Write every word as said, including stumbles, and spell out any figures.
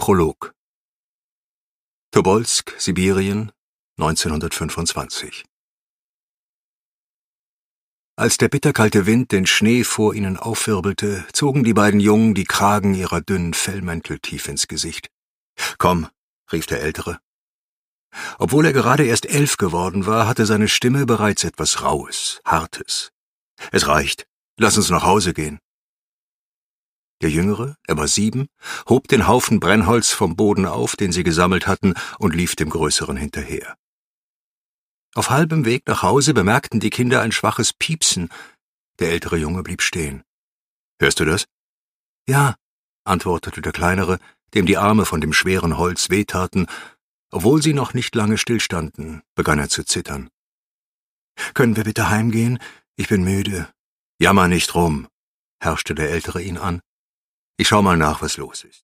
Prolog. Tobolsk, Sibirien, neunzehnhundertfünfundzwanzig. Als der bitterkalte Wind den Schnee vor ihnen aufwirbelte, zogen die beiden Jungen die Kragen ihrer dünnen Fellmäntel tief ins Gesicht. »Komm«, rief der Ältere. Obwohl er gerade erst elf geworden war, hatte seine Stimme bereits etwas Raues, Hartes. »Es reicht. Lass uns nach Hause gehen.« Der Jüngere, er war sieben, hob den Haufen Brennholz vom Boden auf, den sie gesammelt hatten, und lief dem Größeren hinterher. Auf halbem Weg nach Hause bemerkten die Kinder ein schwaches Piepsen. Der ältere Junge blieb stehen. »Hörst du das?« »Ja«, antwortete der Kleinere, dem die Arme von dem schweren Holz wehtaten. Obwohl sie noch nicht lange stillstanden, begann er zu zittern. »Können wir bitte heimgehen? Ich bin müde.« »Jammer nicht rum«, herrschte der Ältere ihn an. »Ich schau mal nach, was los ist.«